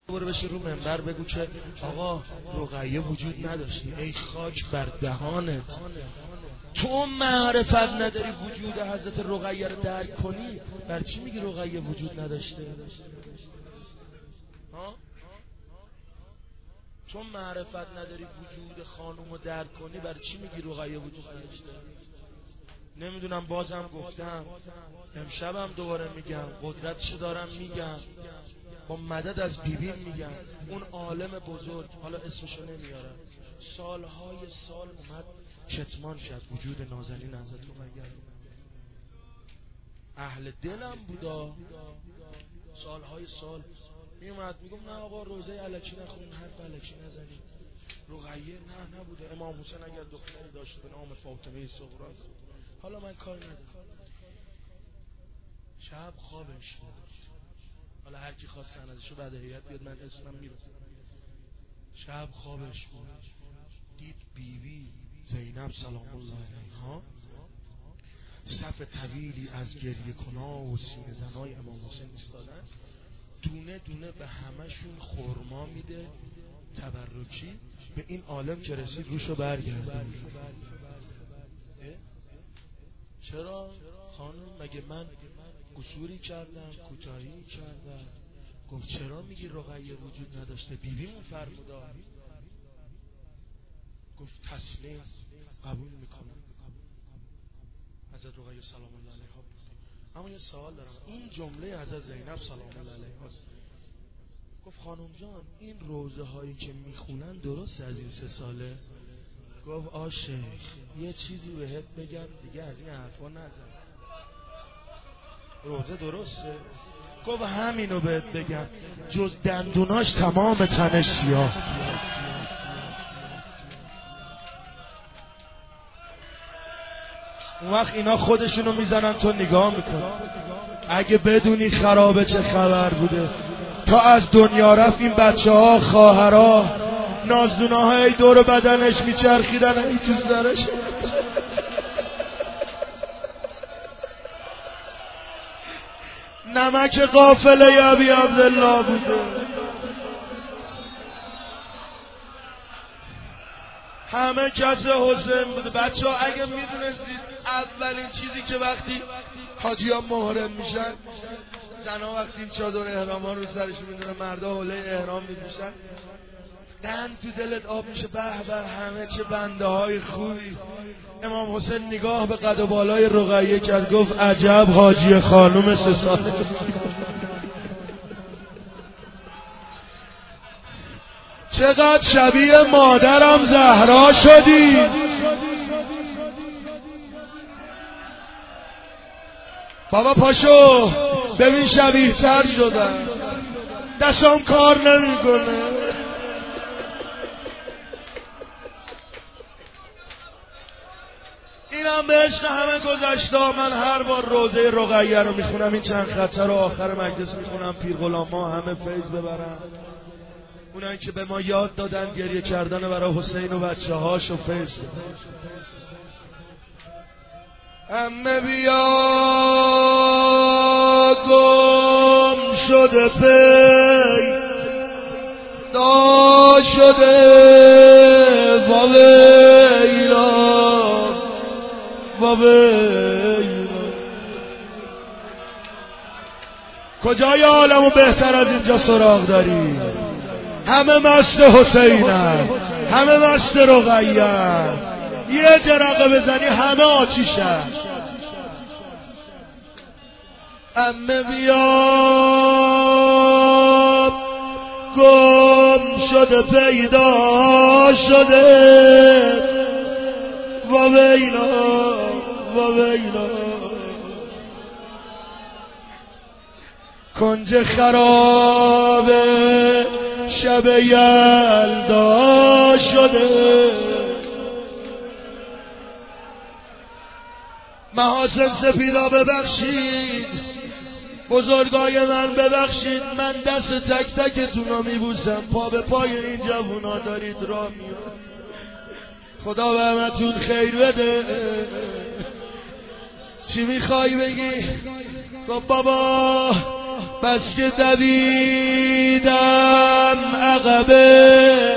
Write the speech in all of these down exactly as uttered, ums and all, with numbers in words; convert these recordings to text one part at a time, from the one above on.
برو بشی رو منبر بگو که آقا رقیه وجود نداشتی. ای خاک بر دهانت. تو معرفت نداری وجود حضرت رقیه رو درک کنی، بر چی میگی رقیه وجود نداشته؟ ها؟ تو معرفت نداری وجود خانوم رو درک کنی، بر چی میگی رقیه وجود نداشته؟ نمیدونم، بازم گفتم، امشبم دوباره میگم، قدرتشو دارم میگم، با مدد از بیبین میگم. اون عالم بزرگ، حالا اسمشو نمیارم، سالهای سال اومد کتمان کرد وجود نازنین حضرت رقیه. اهل دلم بودا، سالهای سال میومد میگم نه آقا روزه الکی نخونین، حرف الکی نزنین. رقیه نه نبوده. امام حسین اگر دختری داشت به نام فاطمه صغرا، حالا من کار ندارم، شب خوابش بود، حالا هر کی خواست سندشو بعد هیئت بیاد من اسمم میرسم. شب خوابش بود، دید بیبی زینب سلام الله علیها صف طویلی از گریه کنها و سینه زنای امام حسین ایستادن، دونه دونه به همشون خرما میده تبرکی. به این عالم که رسید روشو برگردون. چرا خانم؟ مگه من قصوری کردم؟ کوتاهی کردم؟ گفت چرا میگی رقیه وجود نداشته؟ بیبیمون فرمودا. گفت تسلیم، قبول میکنم، حضرت رقیه سلام الله علیها بود. اما یه سوال دارم، این جمله حضرت زینب سلام الله علیها است. گفت خانم جان این روزه هایی که میخونن درسته از این سه ساله؟ گفت آشه یه چیزی بهت بگم دیگه، از این حرفا نزن، روزه درسته؟ گفت همینو بهت بگم، جز دندوناش تمام تنش سیاه. اون وقت اینا خودشونو میزنن تو نگاه میکن. اگه بدونی خرابه چه خبر بوده. تا از دنیا رفت این بچه ها خواهرها نازدونه های دور بدنش میچرخیدن ای تو سرش. نمک قافله ابی عبدالله بوده. همه کس حسین بوده. بچه ها اگه میدونستید اولین چیزی که وقتی حاجی ها محرم میشن، زن ها وقتی این چادر احرام ها رو سرشون میدونن، مردا حوله احرام میپوشن، قند تو دلت آب میشه. به به همه چه بنده های خوبی. امام حسین نگاه به قد و بالای رقیه کرد، گفت عجب حاجی خانوم سه ساله. چقدر شبیه مادرم زهرا شدی. بابا پاشو ببین شبیه تر شدن، دستم کار نمیکنه. اینم به عشق همه گذشته. من هر بار روزه رقیه رو میخونم، این چند خطه رو آخر مجلس میخونم، پیر غلاما همه فیض ببرن. اونایی که به ما یاد دادن گریه کردن برای حسین و بچه هاش و فیض ببرن. همه بیا گم شده پیدا شده و ویلا و ویلا. کجای عالمو بهتر از اینجا سراغ داری؟ همه مست حسینن، همه مست رقیه‌ن. یه جرقه بزنی همه آتیشن. امه بیا گم شده پیدا شده و ویلا و ویلا. کنج خراب شب یلدا شده. محاسن سپیدا ببخشید، بزرگای من ببخشید، من دست تک تکتون رو میبوسم، پا به پای این جوونا دارید راه میاد. خدا به همتون خیر بده. چی میخوای بگی؟ گفت بابا بس که دویدم عقبه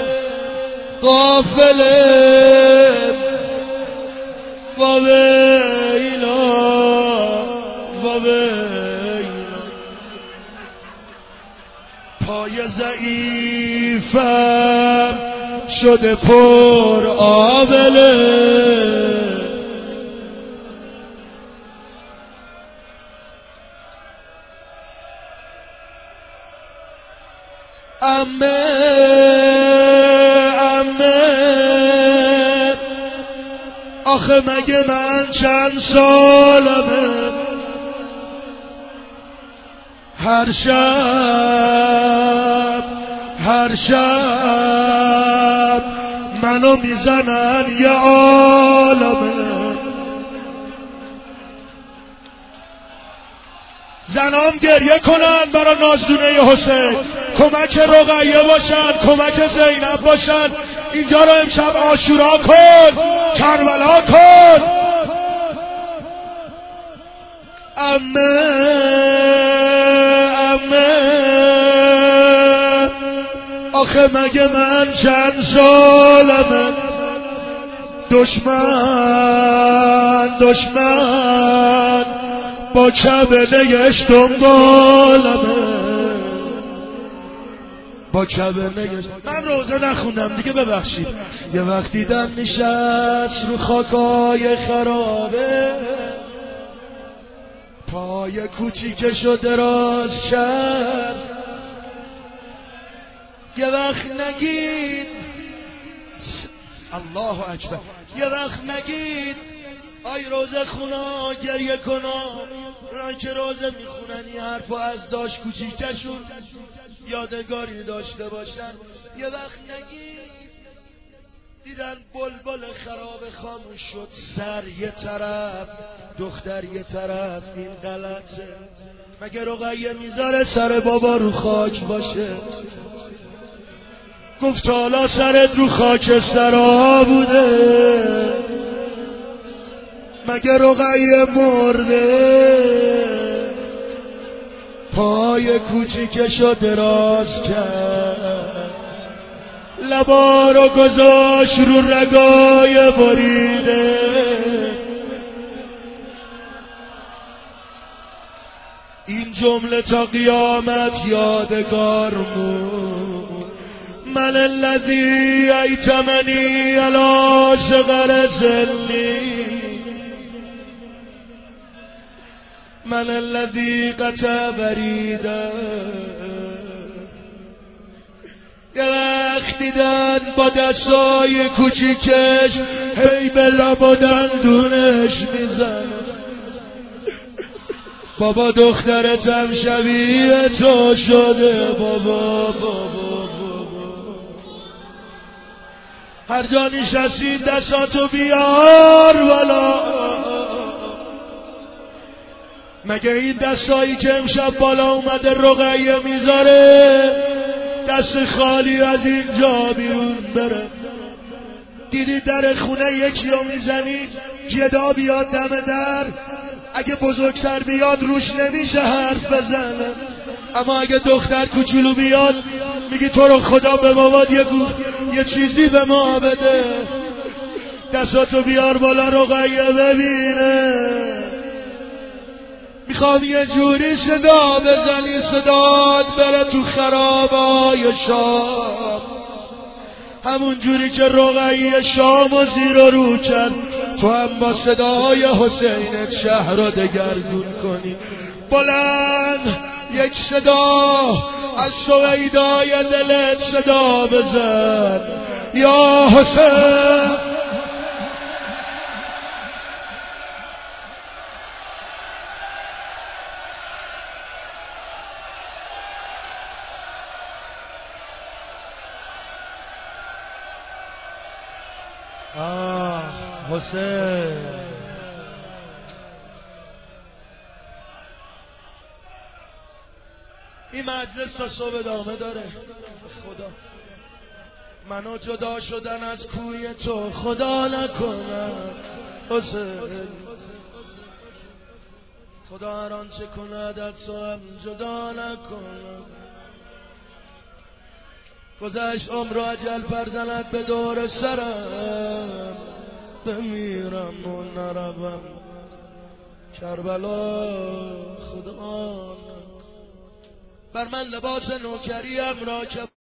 غافله و ویلا و ویلا پای ضعیفم شده پر آبله امه امه آخه مگه من چند سالمه هر شب هر شب منو میزنن یه عالمه زنام گریه کنن برای نازدونه حسین کمک رقیه باشن کمک زینب باشن اینجا رو امشب عاشورا کن کربلا کن امه امه آخه مگه من چند سالمه دشمن دشمن با کبنه‌اش دنبالمه با کبنه‌اش من روزه نخوندم دیگه ببخشید یه وقت دیدم نشست رو خاکای خرابه پای کوچیکشو دراز کرد یه وقت نگید الله اکبر یه وقت نگید آی روزه خونا گریه کنا اونایی که روزه میخونن این حرفا از داشت کوچیکشون یادگاری داشته باشن یه وقت نگید دیدن بلبل خراب خاموش شد سر یه طرف دختر یه طرف این غلطه مگه رقیه میذاره سر بابا رو خاک باشه گفت حالا سرت رو خاکسترها بوده مگه رقیه مرده پای کوچیکشو دراز کرد لبا رو گذاشت رو رگای بریده این جمله تا قیامت یادگار مون من الذی ایتمنی علی صغر سنی من الذی قطع بریده یه وقت دیدن با دستای کوچیکش هی به لب و دندونش میزن بابا دخترتم شبیه تو شده بابا بابا بابا هر جا نشستی دستاتو بیار والا مگه این دستایی که امشب بالا اومده رقیه میذاره دست خالی از اینجا بیرون بره دیدی در خونه یکی رو میزنی جدا بیاد دم در اگه بزرگتر بیاد روش نمیشه حرف بزنه اما اگه دختر کوچولو بیاد میگی تو رو خدا به بابات یه گوش یه چیزی به ما بده دستاتو بیار بالا رقیه ببینه میخوام یه جوری صدا بزنی صدات بره تو خرابای شام همون جوری که رقیه شام و زیر و رو کرد تو هم با صدای حسینت شهر رو دگرگون کنی بلند یک صدا از سویدای دلت صدا بزن یا حسین آه حسین این مجلس تا صبح ادامه داره خدا منو جدا شدن از کوی تو خدا نکنم حسین خدا هر آنچه کند از تو هم جدا نکنم گذشت عمر و اجل پرزند به دور سرم، بمیرم و نروم کربلا خدا بر من لباس نوکریم را که